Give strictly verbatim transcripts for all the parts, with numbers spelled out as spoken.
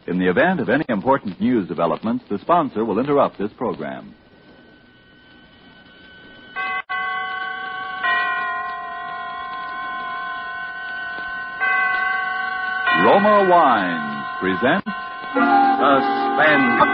In the event of any important news developments, the sponsor will interrupt this program. Roma Wines presents Suspense.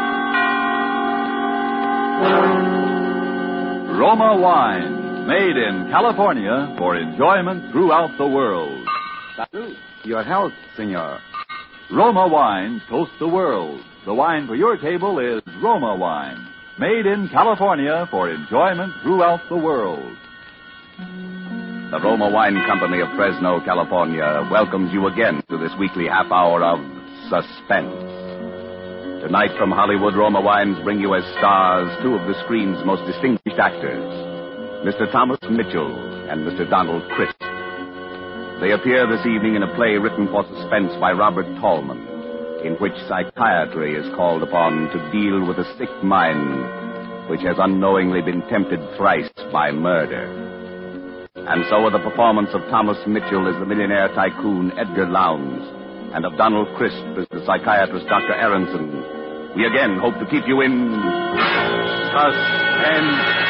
Roma Wines, made in California for enjoyment throughout the world. Your health, senor. Roma Wines toast the world. The wine for your table is Roma Wine, made in California for enjoyment throughout the world. The Roma Wine Company of Fresno, California, welcomes you again to this weekly half hour of Suspense. Tonight from Hollywood, Roma Wines bring you as stars two of the screen's most distinguished actors, Mister Thomas Mitchell and Mister Donald Crisp. They appear this evening in a play written for suspense by Robert Tallman, in which psychiatry is called upon to deal with a sick mind which has unknowingly been tempted thrice by murder. And so with the performance of Thomas Mitchell as the millionaire tycoon Edgar Lowndes and of Donald Crisp as the psychiatrist Doctor Aronson, we again hope to keep you in suspense.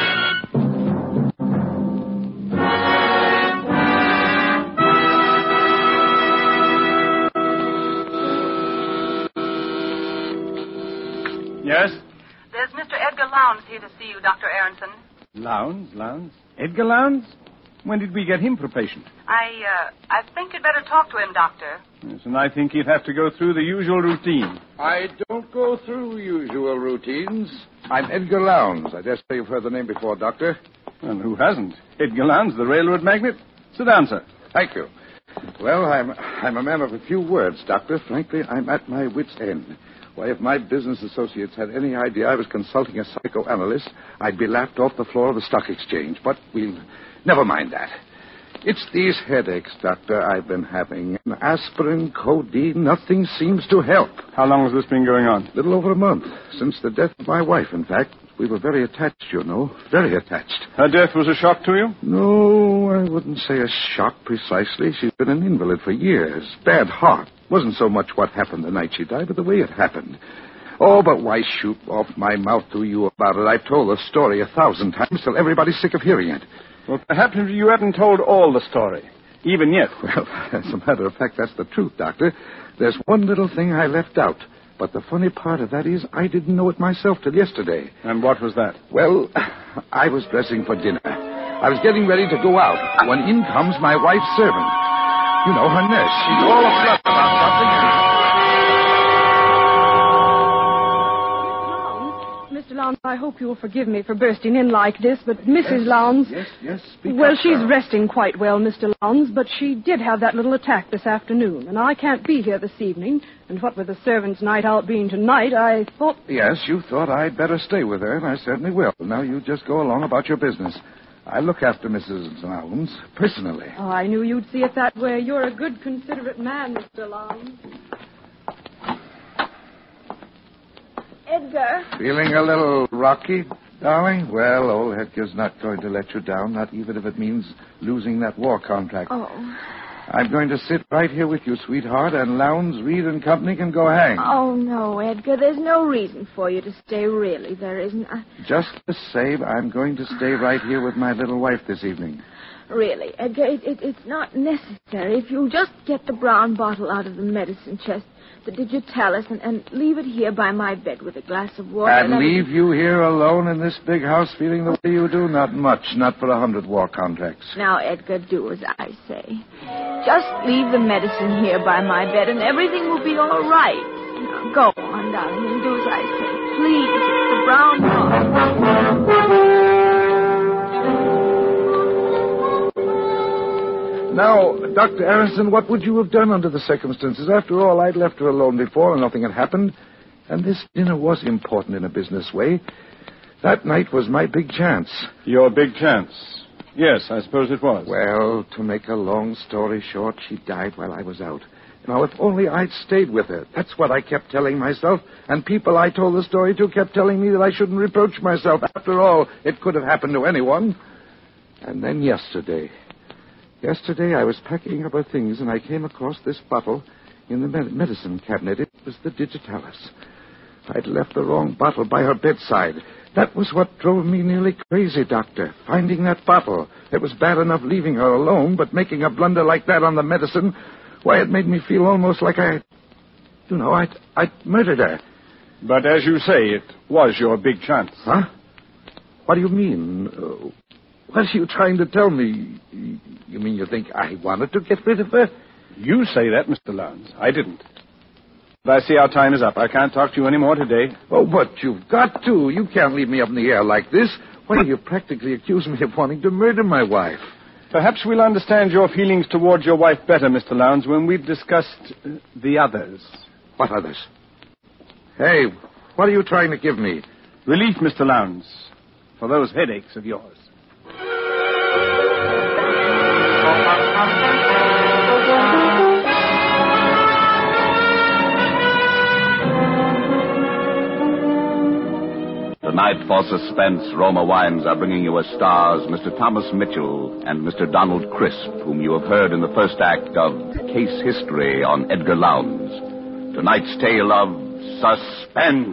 Yes? There's Mister Edgar Lowndes here to see you, Doctor Aronson. Lowndes, Lowndes? Edgar Lowndes? When did we get him for patient? I, uh, I think you'd better talk to him, Doctor. Yes, and I think he'd have to go through the usual routine. I don't go through usual routines. I'm Edgar Lowndes. I dare say you've heard the name before, Doctor. And who hasn't? Edgar Lowndes, the railroad magnate. Sit down, sir. Thank you. Well, I'm, I'm a man of a few words, Doctor. Frankly, I'm at my wit's end. Why, if my business associates had any idea I was consulting a psychoanalyst, I'd be laughed off the floor of the stock exchange. But we'll never mind that. It's these headaches, Doctor, I've been having. Aspirin, codeine, nothing seems to help. How long has this been going on? A little over a month. Since the death of my wife, in fact. We were very attached, you know. Very attached. Her death was a shock to you? No, I wouldn't say a shock precisely. She's been an invalid for years. Bad heart. Wasn't so much what happened the night she died, but the way it happened. Oh, but why shoot off my mouth to you about it? I've told the story a thousand times till everybody's sick of hearing it. Well, perhaps you haven't told all the story, even yet. Well, as a matter of fact, that's the truth, Doctor. There's one little thing I left out. But the funny part of that is I didn't know it myself till yesterday. And what was that? Well, I was dressing for dinner. I was getting ready to go out when in comes my wife's servant. You know, her nurse. She's all aflutter about something. Mister Lowndes, I hope you'll forgive me for bursting in like this, but Missus Yes, Lowndes... Yes, yes, speak Well, up, she's sir. resting quite well, Mister Lowndes, but she did have that little attack this afternoon, and I can't be here this evening. And what with the servants' night out being tonight, I thought... Yes, you thought I'd better stay with her, and I certainly will. Now, you just go along about your business. I look after Missus Lowndes personally. Oh, I knew you'd see it that way. You're a good, considerate man, Mister Lowndes. Edgar. Feeling a little rocky, darling? Well, old Edgar's not going to let you down, not even if it means losing that war contract. Oh. I'm going to sit right here with you, sweetheart, and Lowndes, Reed and Company can go hang. Oh, no, Edgar. There's no reason for you to stay, really. There isn't. I... Just the same, I'm going to stay right here with my little wife this evening. Really, Edgar, it, it, it's not necessary. If you'll just get the brown bottle out of the medicine chest, the digitalis, and, and leave it here by my bed with a glass of water. And and leave you here alone in this big house feeling the way you do? Not much. Not for a hundred war contracts. Now, Edgar, do as I say. Just leave the medicine here by my bed, and everything will be all right. Now, go on, darling, and do as I say. Please, it's the brown bottle. Now, Doctor Aronson, what would you have done under the circumstances? After all, I'd left her alone before and nothing had happened. And this dinner was important in a business way. That night was my big chance. Your big chance? Yes, I suppose it was. Well, to make a long story short, she died while I was out. Now, if only I'd stayed with her. That's what I kept telling myself. And people I told the story to kept telling me that I shouldn't reproach myself. After all, it could have happened to anyone. And then yesterday... Yesterday, I was packing up her things, and I came across this bottle. in the med- medicine cabinet. It was the Digitalis. I'd left the wrong bottle by her bedside. That was what drove me nearly crazy, Doctor. Finding that bottle. It was bad enough leaving her alone, but making a blunder like that on the medicine, why, it made me feel almost like I... You know, I'd, I'd murdered her. But as you say, it was your big chance. Huh? What do you mean? Uh, what are you trying to tell me? You mean you think I wanted to get rid of her? You say that, Mister Lowndes. I didn't. But I see our time is up. I can't talk to you any more today. Oh, but you've got to. You can't leave me up in the air like this. Why, you practically accuse me of wanting to murder my wife. Perhaps we'll understand your feelings towards your wife better, Mister Lowndes, when we've discussed uh, the others. What others? Hey, what are you trying to give me? Relief, Mister Lowndes, for those headaches of yours. Tonight, for Suspense, Roma Wines are bringing you as stars Mister Thomas Mitchell and Mister Donald Crisp, whom you have heard in the first act of Case History on Edgar Lowndes. Tonight's tale of Suspense.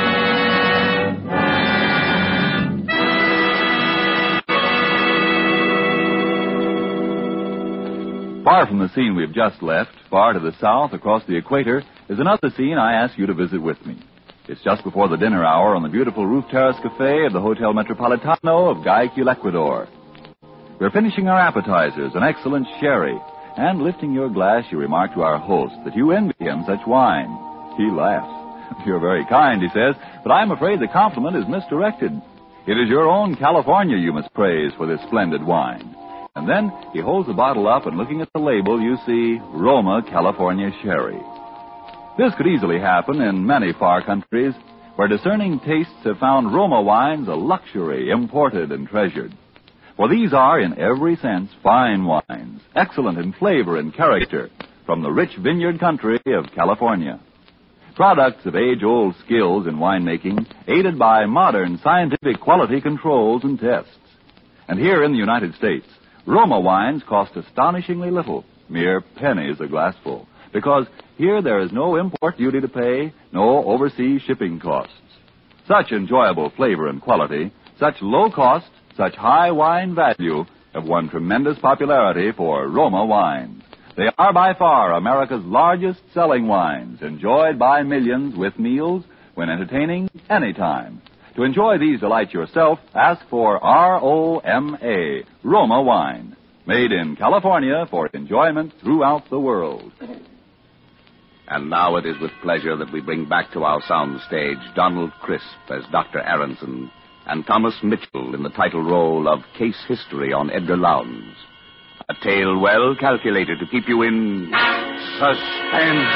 Far from the scene we've just left, far to the south across the equator, is another scene I ask you to visit with me. It's just before the dinner hour on the beautiful roof terrace cafe of the Hotel Metropolitano of Guayaquil, Ecuador. We're finishing our appetizers, an excellent sherry, and lifting your glass, you remark to our host that you envy him such wine. He laughs. You're very kind, he says, but I'm afraid the compliment is misdirected. It is your own California you must praise for this splendid wine. And then he holds the bottle up, and looking at the label, you see Roma California Sherry. This could easily happen in many far countries where discerning tastes have found Roma wines a luxury, imported and treasured. For these are, in every sense, fine wines, excellent in flavor and character, from the rich vineyard country of California. Products of age-old skills in winemaking, aided by modern scientific quality controls and tests. And here in the United States, Roma wines cost astonishingly little, mere pennies a glassful, because here there is no import duty to pay, no overseas shipping costs. Such enjoyable flavor and quality, such low cost, such high wine value have won tremendous popularity for Roma wines. They are by far America's largest selling wines, enjoyed by millions with meals when entertaining anytime. To enjoy these delights yourself, ask for R O M A, Roma wine, made in California for enjoyment throughout the world. And now it is with pleasure that we bring back to our sound stage Donald Crisp as Doctor Aronson and Thomas Mitchell in the title role of Case History on Edgar Lowndes. A tale well calculated to keep you in suspense.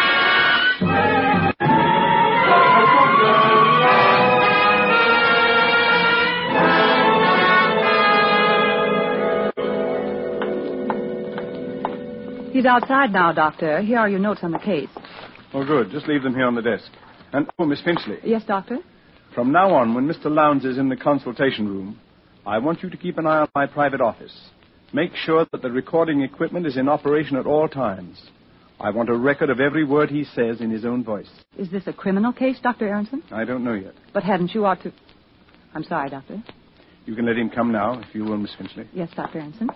He's outside now, Doctor. Here are your notes on the case. Oh, good. Just leave them here on the desk. And, oh, Miss Finchley. Yes, Doctor? From now on, when Mister Lowndes is in the consultation room, I want you to keep an eye on my private office. Make sure that the recording equipment is in operation at all times. I want a record of every word he says in his own voice. Is this a criminal case, Doctor Aronson? I don't know yet. But hadn't you ought to... I'm sorry, Doctor. You can let him come now, if you will, Miss Finchley. Yes, Doctor Aronson.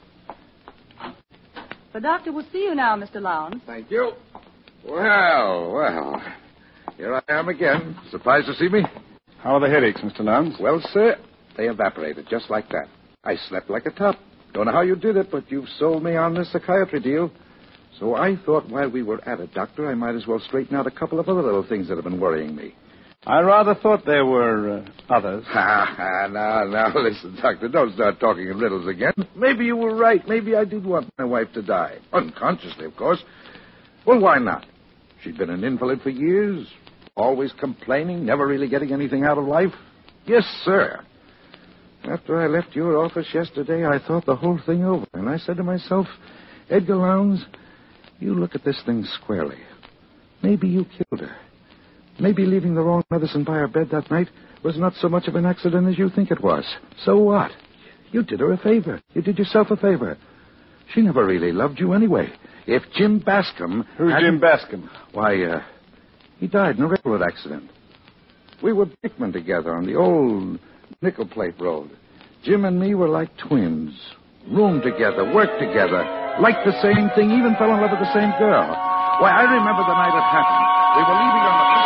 The doctor will see you now, Mister Lowndes. Thank you. Well, well. Here I am again. Surprised to see me? How are the headaches, Mister Lowndes? Well, sir, they evaporated just like that. I slept like a top. Don't know how you did it, but you've sold me on this psychiatry deal. So I thought while we were at it, Doctor, I might as well straighten out a couple of other little things that have been worrying me. I rather thought there were uh, others. Ha, ha, now, now, listen, Doctor, don't start talking in riddles again. Maybe you were right. Maybe I did want my wife to die. Unconsciously, of course. Well, why not? She'd been an invalid for years, always complaining, never really getting anything out of life. Yes, sir. After I left your office yesterday, I thought the whole thing over, and I said to myself, Edgar Lowndes, you look at this thing squarely. Maybe you killed her. Maybe leaving the wrong medicine by her bed that night was not so much of an accident as you think it was. So what? You did her a favor. You did yourself a favor. She never really loved you anyway. If Jim Bascom... Who's hadn't- Jim Bascom? Why, uh, he died in a railroad accident. We were brakemen together on the old Nickel Plate Road. Jim and me were like twins. Roomed together, worked together, liked the same thing, even fell in love with the same girl. Why, I remember the night it happened. We were leaving on the...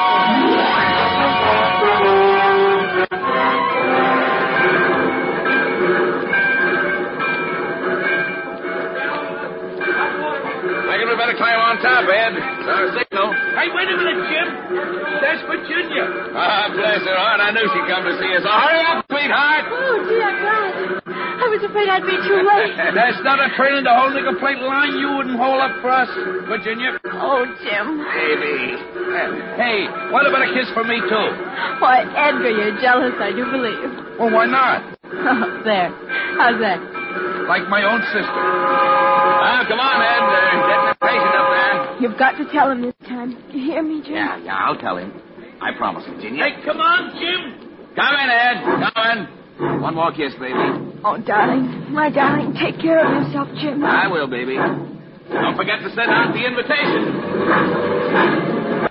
I think we better climb on top, Ed. It's our signal. Hey, wait a minute, Jim. That's Virginia. Ah, bless her heart. I knew she'd come to see us. So hurry up, sweetheart. Oh, dear God. I was afraid I'd be too late. That's not a train in the whole nickel plate line. You wouldn't hold up for us, Virginia. Oh, Jim. Baby. Hey, what about a kiss for me, too? Why, Edgar, you're jealous, I do believe. Well, why not? Oh, there. How's that? Like my own sister. Ah, come on, Ed. They're getting impatient up there. You've got to tell him this time. You hear me, Jim? Yeah, yeah, I'll tell him. I promise, Virginia. Hey, come on, Jim. Come in, Ed. Come in. One more kiss, baby. Oh, darling. My darling, take care of yourself, Jim. I will, baby. Don't forget to send out the invitation.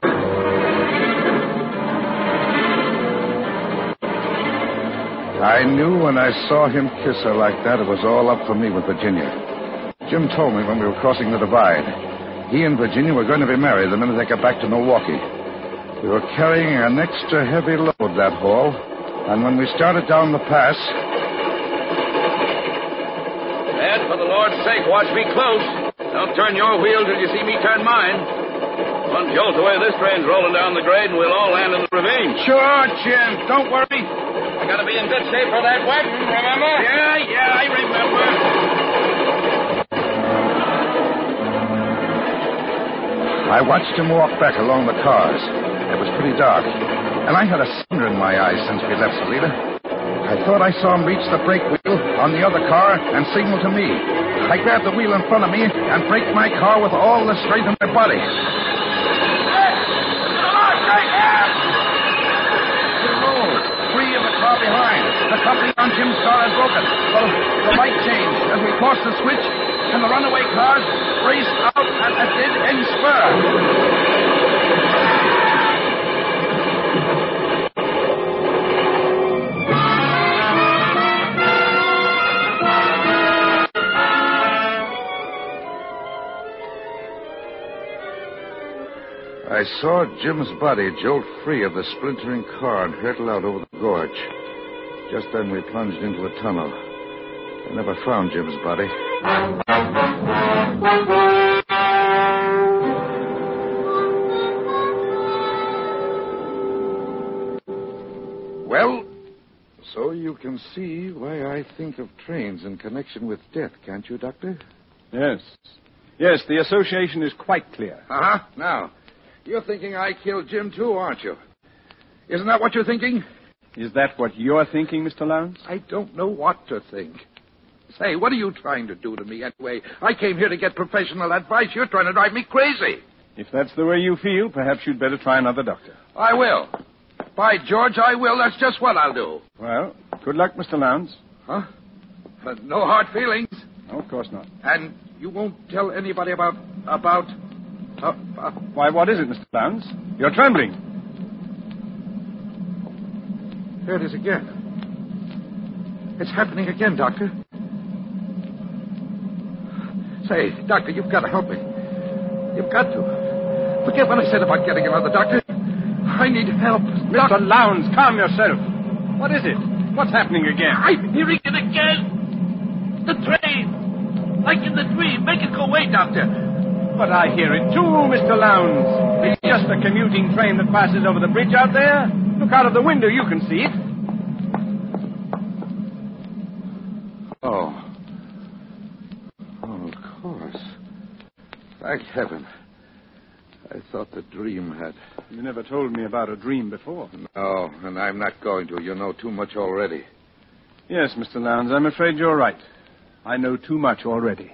I knew when I saw him kiss her like that, it was all up for me with Virginia. Jim told me when we were crossing the divide. He and Virginia were going to be married the minute they got back to Milwaukee. We were carrying an extra heavy load that haul, and when we started down the pass... Ed, for the Lord's sake, watch me close. Don't turn your wheel till you see me turn mine. One jolt away, this train's rolling down the grade, and we'll all land in the ravine. Sure, Jim. Don't worry. I gotta be in good shape for that wedding, remember? Yeah, yeah, I remember. I watched him walk back along the cars. It was pretty dark, and I had a cinder in my eyes since we left Salida. I thought I saw him reach the brake wheel on the other car and signal to me. I grabbed the wheel in front of me and braked my car with all the strength of my body. Three of the car behind. The company on Jim's car had broken. Well, the light changed as we crossed the switch, and the runaway cars raced out at a dead-end spur. I saw Jim's body jolt free of the splintering car and hurtle out over the gorge. Just then we plunged into a tunnel. I never found Jim's body. Well, so you can see why I think of trains in connection with death, can't you, Doctor? Yes. Yes, the association is quite clear. Uh-huh. Now, you're thinking I killed Jim, too, aren't you? Isn't that what you're thinking? Is that what you're thinking, Mister Lowndes? I don't know what to think. Say, what are you trying to do to me anyway? I came here to get professional advice. You're trying to drive me crazy. If that's the way you feel, perhaps you'd better try another doctor. I will. By George, I will. That's just what I'll do. Well, good luck, Mister Lowndes. Huh? Uh, no hard feelings. No, of course not. And you won't tell anybody about... about... Uh, uh, Why, what is it, Mister Lowndes? You're trembling. There it is again. It's happening again, Doctor. Say, Doctor, you've got to help me. You've got to. Forget what I said about getting another doctor. I need help. Mister Lowndes, calm yourself. What is it? What's happening again? I'm hearing it again. The train. Like in the dream. Make it go away, Doctor. But I hear it too, Mister Lowndes. It's just a commuting train that passes over the bridge out there. Look out of the window. You can see it. Oh. Oh, of course. Thank heaven. I thought the dream had... You never told me about a dream before. No, and I'm not going to. You know too much already. Yes, Mister Lowndes, I'm afraid you're right. I know too much already.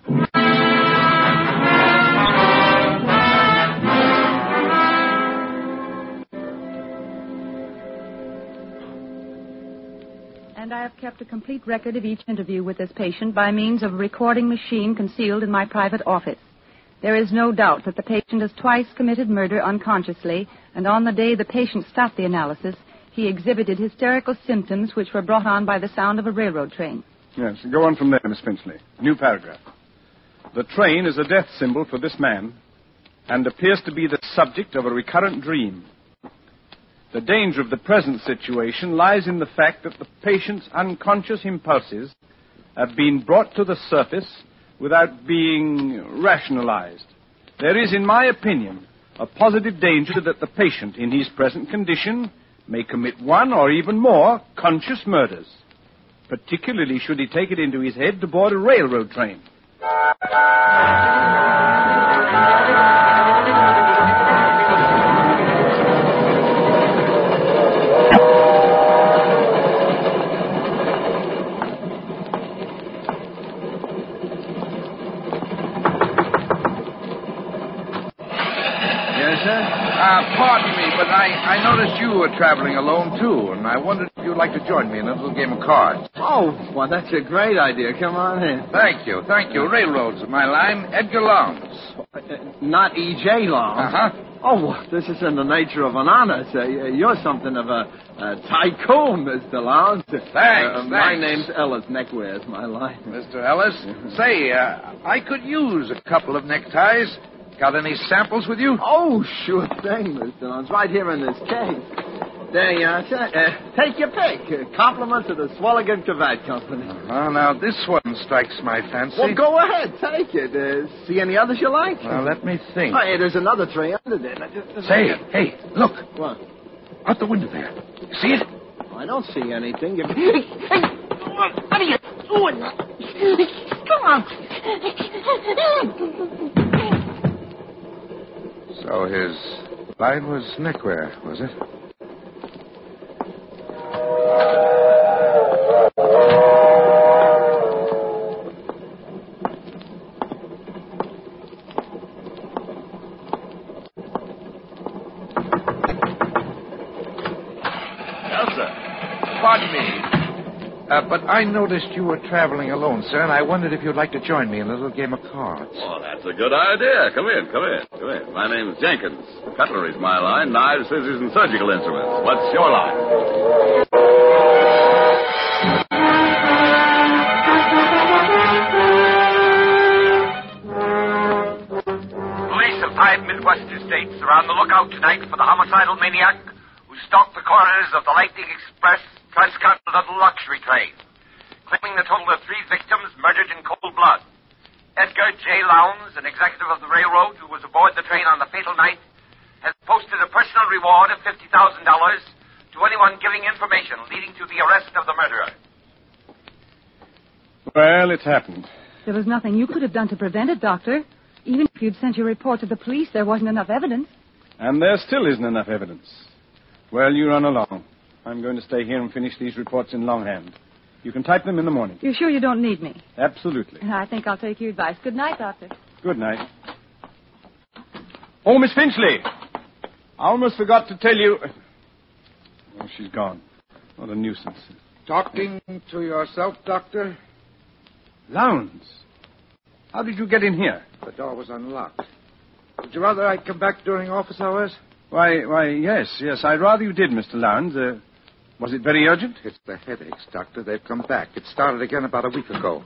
And I have kept a complete record of each interview with this patient by means of a recording machine concealed in my private office. There is no doubt that the patient has twice committed murder unconsciously, and on the day the patient stopped the analysis, he exhibited hysterical symptoms which were brought on by the sound of a railroad train. Yes, go on from there, Miss Finchley. New paragraph. The train is a death symbol for this man and appears to be the subject of a recurrent dream. The danger of the present situation lies in the fact that the patient's unconscious impulses have been brought to the surface without being rationalized. There is, in my opinion, a positive danger that the patient, in his present condition, may commit one or even more conscious murders, particularly should he take it into his head to board a railroad train. Uh, pardon me, but I, I noticed you were traveling alone, too, and I wondered if you'd like to join me in a little game of cards. Oh, well, that's a great idea. Come on in. Thank you, thank you. Railroads are my line. Edgar Lowndes. Uh, not E J Lowndes. Uh-huh. Oh, well, this is in the nature of an honor. So, uh, you're something of a, a tycoon, Mister Lowndes. Thanks, uh, thanks. My name's Ellis. Neckwear's my line. Mister Ellis, say, uh, I could use a couple of neckties. Got any samples with you? Oh, sure thing, Mister Lowndes. Right here in this case. There you are, sir. Uh, take your pick. Uh, compliments of the Swalligan Cravat Company. Uh, now, this one strikes my fancy. Well, go ahead. Take it. Uh, see any others you like? Well, let me think. Oh, hey, there's another tray under there. Now, just, just Say, hey, look. What? Out the window there. See it? Oh, I don't see anything. Give me... What are you doing? Come on. So his line was neckwear, was it? Yes, sir. Pardon me. Uh, but I noticed you were traveling alone, sir, and I wondered if you'd like to join me in a little game of cards. Oh, that's a good idea. Come in, come in, come in. My name's Jenkins. Cutlery's my line. Knives, scissors, and surgical instruments. What's your line? Police of five Midwestern states are on the lookout tonight for the homicidal maniac who stalked the corridors of the Lightning Express transcontinental luxury train, claiming the total of three victims murdered in cold blood. Edgar J. Lowndes, an executive of the railroad who was aboard the train on the fatal night, has posted a personal reward of fifty thousand dollars to anyone giving information leading to the arrest of the murderer. Well, it's happened. There was nothing you could have done to prevent it, Doctor. Even if you'd sent your report to the police, there wasn't enough evidence. And there still isn't enough evidence. Well, you run along. I'm going to stay here and finish these reports in longhand. You can type them in the morning. You're sure you don't need me? Absolutely. I think I'll take your advice. Good night, Doctor. Good night. Oh, Miss Finchley! I almost forgot to tell you... Oh, she's gone. What a nuisance. Talking to yourself, Doctor? Lowndes. How did you get in here? The door was unlocked. Would you rather I come back during office hours? Why, why, yes, yes. I'd rather you did, Mister Lowndes. Uh, was it very urgent? It's the headaches, Doctor. They've come back. It started again about a week ago.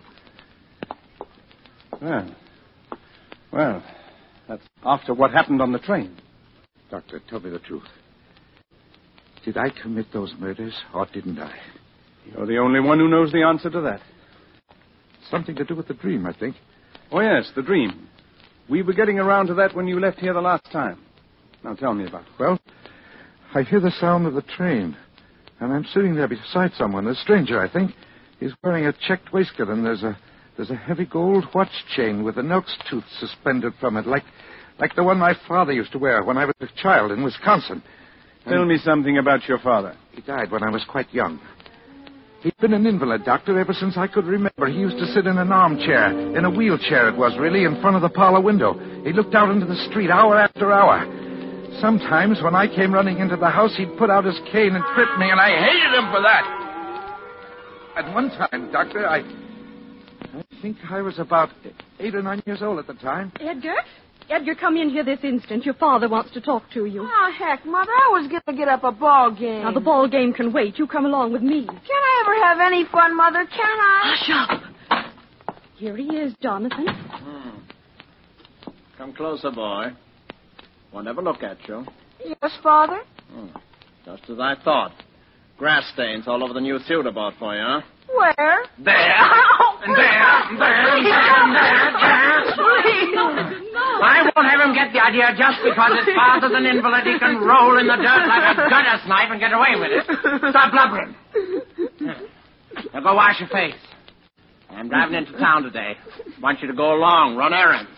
Well, well, that's after what happened on the train. Doctor, tell me the truth. Did I commit those murders, or didn't I? You're the only one who knows the answer to that. Something to do with the dream, I think. Oh, yes, the dream. We were getting around to that when you left here the last time. Now, tell me about it. Well, I hear the sound of the train, and I'm sitting there beside someone, a stranger, I think. He's wearing a checked waistcoat, and there's a there's a heavy gold watch chain with an elk's tooth suspended from it, like like the one my father used to wear when I was a child in Wisconsin. And tell me something about your father. He died when I was quite young. He'd been an invalid, Doctor, ever since I could remember. He used to sit in an armchair, in a wheelchair it was, really, in front of the parlor window. He looked out into the street hour after hour. Sometimes, when I came running into the house, he'd put out his cane and trip me, and I hated him for that. At one time, Doctor, I... I think I was about eight or nine years old at the time. Edgar? Edgar, come in here this instant. Your father wants to talk to you. Oh, heck, Mother, I was going to get up a ball game. Now, the ball game can wait. You come along with me. Can I ever have any fun, Mother? Can I? Hush up. Here he is, Jonathan. Hmm. Come closer, boy. Won't ever look at you. Yes, Father? Hmm. Just as I thought. Grass stains all over the new suit I bought for you, huh? Where? There. And there. And there. And there. And there. there. I won't have him get the idea just because his father's an invalid. He can roll in the dirt like a gutter's knife and get away with it. Stop blubbering. Now go wash your face. I'm driving into town today. Want you to go along, run errands.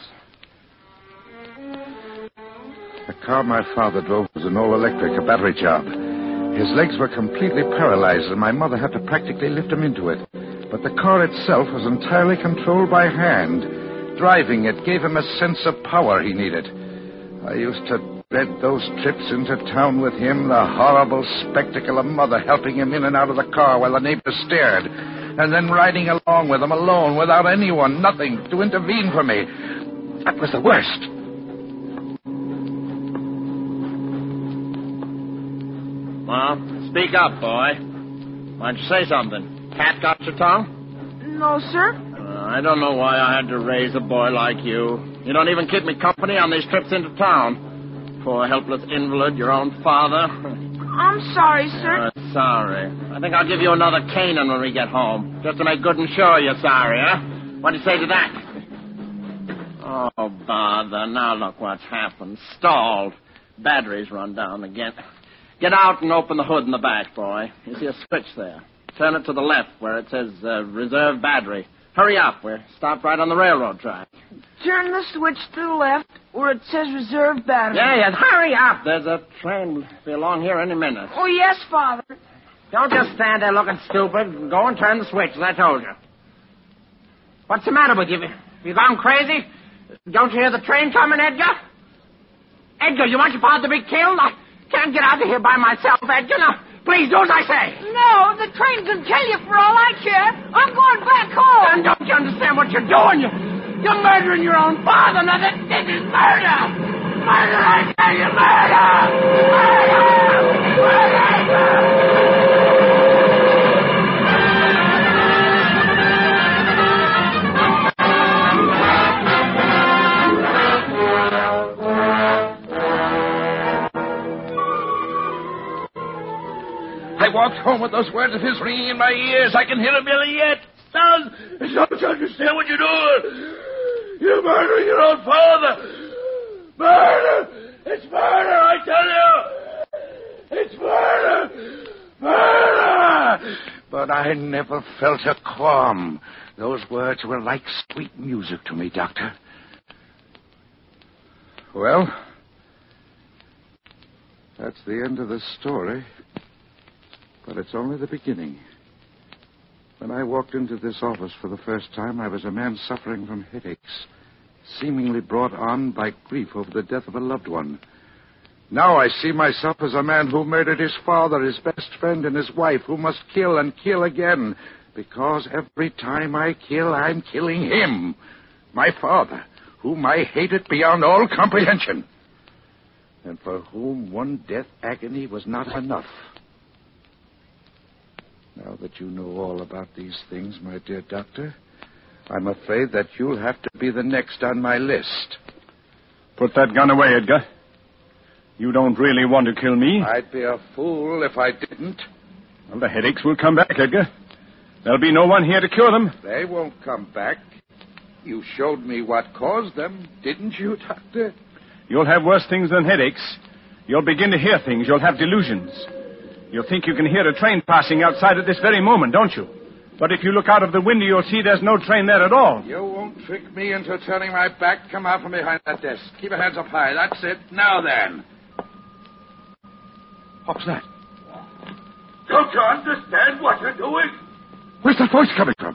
The car my father drove was an all-electric, a battery job. His legs were completely paralyzed, and my mother had to practically lift him into it. But the car itself was entirely controlled by hand. Driving it gave him a sense of power he needed. I used to dread those trips into town with him, the horrible spectacle of Mother helping him in and out of the car while the neighbors stared, and then riding along with him alone, without anyone, nothing, to intervene for me. That was the worst. Well, speak up, boy. Why don't you say something? Cat got your tongue? No, sir. Uh, I don't know why I had to raise a boy like you. You don't even keep me company on these trips into town. Poor helpless invalid, your own father. I'm sorry, sir. Uh, sorry. I think I'll give you another caning when we get home, just to make good and sure you're sorry, huh? What do you say to that? Oh, bother. Now look what's happened. Stalled. Battery's run down again. Get out and open the hood in the back, boy. You see a switch there. Turn it to the left where it says uh, reserve battery. Hurry up. We're stopped right on the railroad track. Turn the switch to the left where it says reserve battery. Yeah, yeah. Hurry up. There's a train will be along here any minute. Oh, yes, Father. Don't just stand there looking stupid. Go and turn the switch, as I told you. What's the matter with you? Have you gone crazy? Don't you hear the train coming, Edgar? Edgar, you want your father to be killed? I can't get out of here by myself, Edgar. Now, please do as I say. No, the train can kill you for all I care. I'm going back home. Then don't you understand what you're doing? You, you're murdering your own father. Now, this, this is murder. Murder, I tell you, murder. Murder. Murder. I walked home with those words of his ringing in my ears. I can hear them yet. Son, don't you understand what you're doing? You're murdering your own father. Murder! It's murder, I tell you! It's murder! Murder! But I never felt a qualm. Those words were like sweet music to me, Doctor. Well, that's the end of the story. But it's only the beginning. When I walked into this office for the first time, I was a man suffering from headaches, seemingly brought on by grief over the death of a loved one. Now I see myself as a man who murdered his father, his best friend, and his wife, who must kill and kill again, because every time I kill, I'm killing him, my father, whom I hated beyond all comprehension, and for whom one death agony was not enough. Now that you know all about these things, my dear doctor, I'm afraid that you'll have to be the next on my list. Put that gun away, Edgar. You don't really want to kill me. I'd be a fool if I didn't. Well, the headaches will come back, Edgar. There'll be no one here to cure them. They won't come back. You showed me what caused them, didn't you, Doctor? You'll have worse things than headaches. You'll begin to hear things. You'll have delusions. You'll think you can hear a train passing outside at this very moment, don't you? But if you look out of the window, you'll see there's no train there at all. You won't trick me into turning my back. Come out from behind that desk. Keep your hands up high. That's it. Now then. What's that? Don't you understand what you're doing? Where's that voice coming from?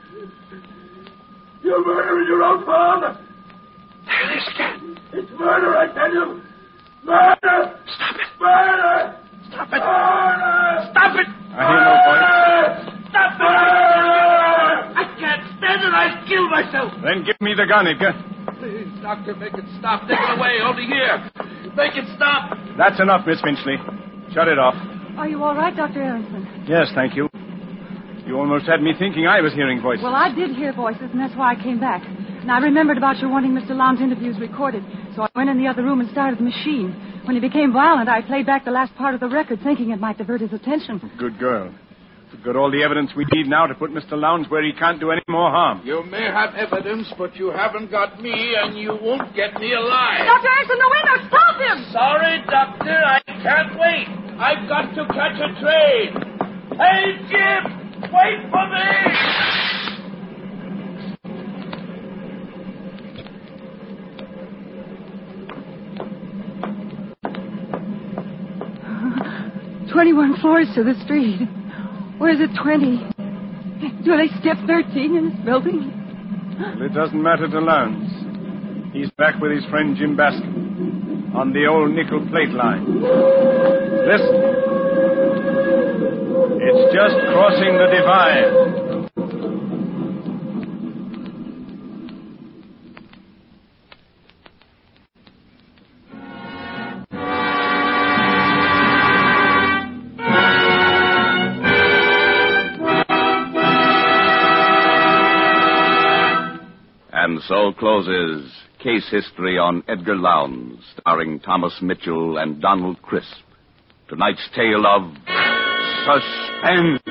You're murdering your own father. There it is again. It's murder, I tell you. Murder! Stop it. Murder! Stop it. Murder! Stop it. I hear no voice. Stop it! Murder! I can't stand it. I'll kill myself. Then give me the gun, Edgar. Please. Doctor, make it stop. Take it away. Over here. Make it stop. That's enough, Miss Finchley. Shut it off. Are you all right, Doctor Aronson? Yes, thank you. You almost had me thinking I was hearing voices. Well, I did hear voices, and that's why I came back. And I remembered about your wanting Mister Lowndes' interviews recorded, so I went in the other room and started the machine. When he became violent, I played back the last part of the record, thinking it might divert his attention. Good girl. We've got all the evidence we need now to put Mister Lowndes where he can't do any more harm. You may have evidence, but you haven't got me, and you won't get me alive. Doctor Aronson, the window! Stop him! Sorry, Doctor. I can't wait. I've got to catch a train. Hey, Jim! Wait for me! Twenty-one floors to the street. Or is it twenty? Do they skip thirteen in this building? Well, it doesn't matter to Lowndes. He's back with his friend Jim Bascom on the old nickel plate line. Listen. It's just crossing the divide. And so closes Case History on Edgar Lowndes, starring Thomas Mitchell and Donald Crisp. Tonight's tale of Suspense.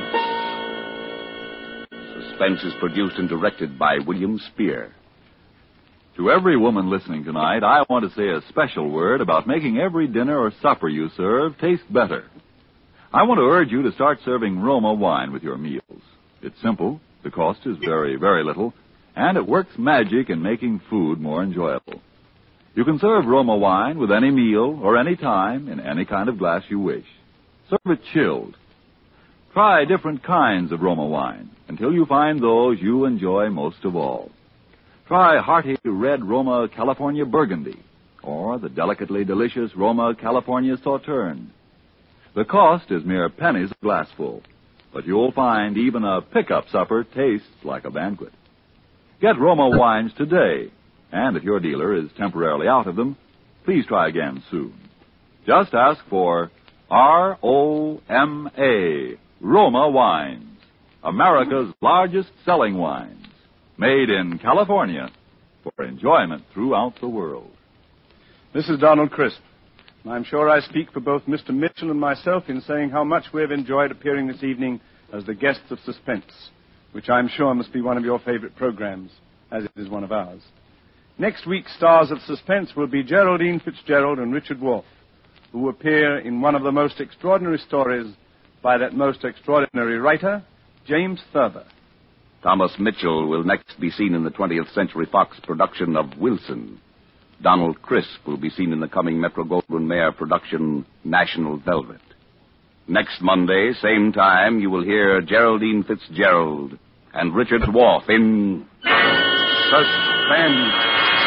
Suspense is produced and directed by William Spear. To every woman listening tonight, I want to say a special word about making every dinner or supper you serve taste better. I want to urge you to start serving Roma wine with your meals. It's simple, the cost is very, very little, and it works magic in making food more enjoyable. You can serve Roma wine with any meal or any time in any kind of glass you wish. Serve it chilled. Try different kinds of Roma wine until you find those you enjoy most of all. Try hearty red Roma California Burgundy or the delicately delicious Roma California Sauterne. The cost is mere pennies a glassful, but you'll find even a pickup supper tastes like a banquet. Get Roma wines today, and if your dealer is temporarily out of them, please try again soon. Just ask for R O M A, Roma Wines, America's largest selling wines, made in California for enjoyment throughout the world. This is Donald Crisp. I'm sure I speak for both Mister Mitchell and myself in saying how much we have enjoyed appearing this evening as the guests of Suspense, which I'm sure must be one of your favorite programs, as it is one of ours. Next week's stars of Suspense will be Geraldine Fitzgerald and Richard Wolff, who appear in one of the most extraordinary stories by that most extraordinary writer, James Thurber. Thomas Mitchell will next be seen in the twentieth Century Fox production of Wilson. Donald Crisp will be seen in the coming Metro-Goldwyn-Mayer production, National Velvet. Next Monday, same time, you will hear Geraldine Fitzgerald and Richard Wolff in Suspense.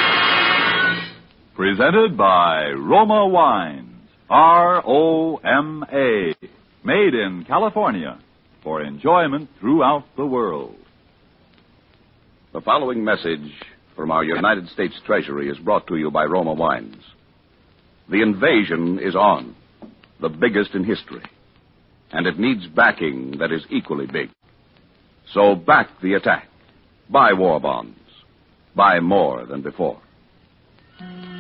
Presented by Roma Wines, R O M A, made in California for enjoyment throughout the world. The following message from our United States Treasury is brought to you by Roma Wines. The invasion is on, the biggest in history, and it needs backing that is equally big. So back the attack. Buy war bonds. Buy more than before.